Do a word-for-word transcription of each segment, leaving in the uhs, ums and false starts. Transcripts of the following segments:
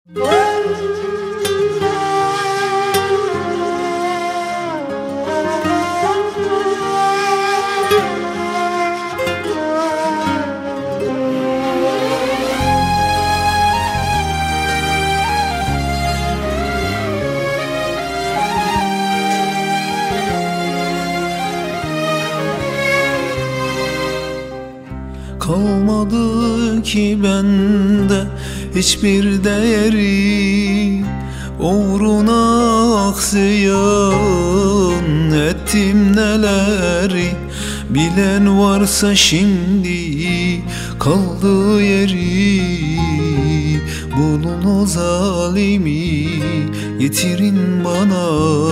Kalmadı ki bende hiçbir değeri, uğruna aksiyon ettim neleri. Bilen varsa şimdi kaldığı yeri, bulun o zalimi getirin bana.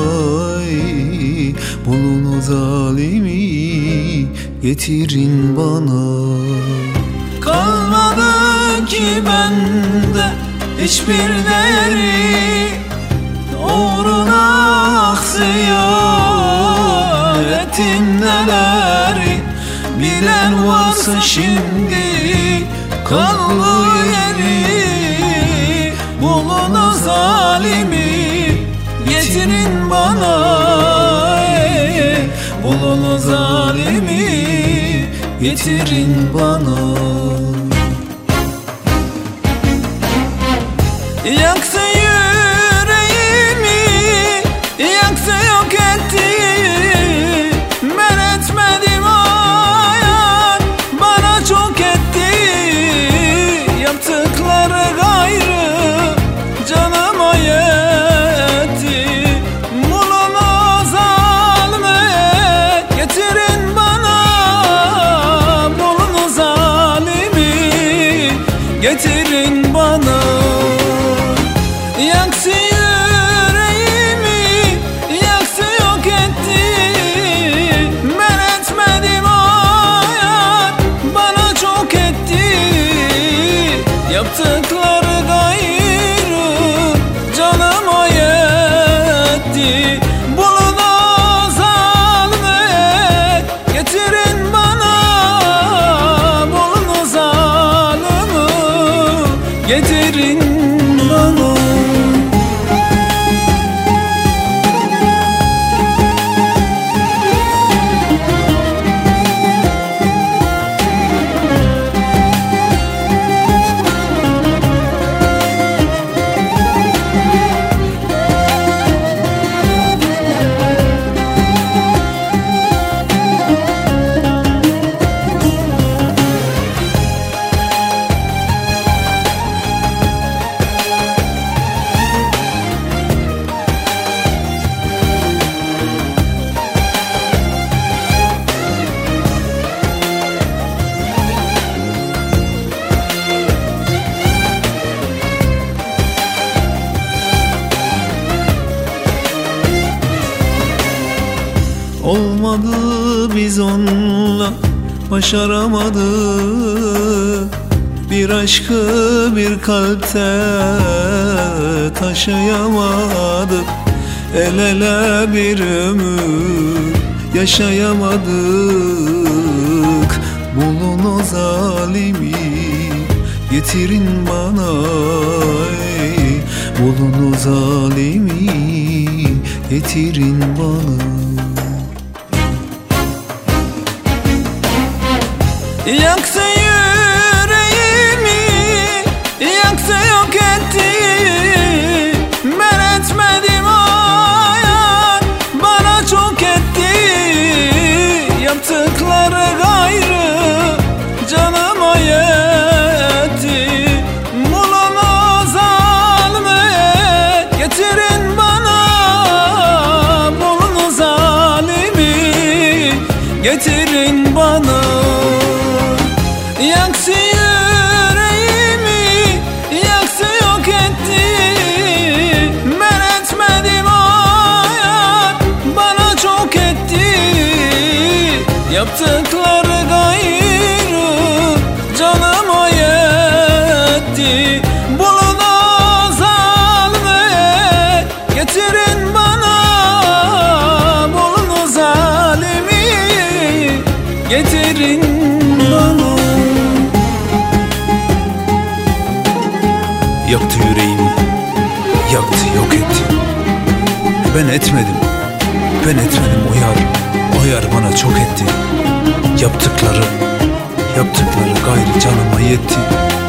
Bulun o zalimi getirin bana. Kalmadı ki bende hiçbir değeri, uğruna aksiyon ettim neleri. Bilen varsa şimdi kaldığı yeri, bulun o zalimi getirin bana. Bulun o zalimi getirin bana. Yaktı yüreğimi, yaktı yok etti. Ben etmedim hayat, bana çok etti. Yaptıkları gayrı canıma yetti. Bulun o zalimi getirin bana. Bulun o zalimi getirin bana. Yaktı yüreğimi, yaktı yok etti. Ben etmedim hayat, bana çok etti. Yaptıkları gayrı canıma yetti. Bulun o zalimi getirin bana. Bulun o zalimi getirin bana. Olmadı, biz onunla başaramadık. Bir aşkı bir kalpte taşıyamadık. El ele bir ömür yaşayamadık. Bulun o zalimi getirin bana. Bulun o zalimi getirin bana. Yaktı yüreğimi, yaktı yok etti. Ben etmedim hayat, bana çok etti. Yaptıkları gayrı canıma yetti. Bulun o zalimi getirin bana. Bulun o zalimi getirin bana. Yaktı yüreğimi, yaktı yok etti. Ben etmedim hayat, bana çok etti. Yaptıkları gayrı canıma yetti. Bulun o zalimi getirin bana. Bulun o zalimi getirin bana. Yaktı yüreğimi, yaktı yok etti. Ben etmedim, ben etmedim o yar, o yar bana çok etti. Yaptıkları, yaptıkları gayrı canıma yetti.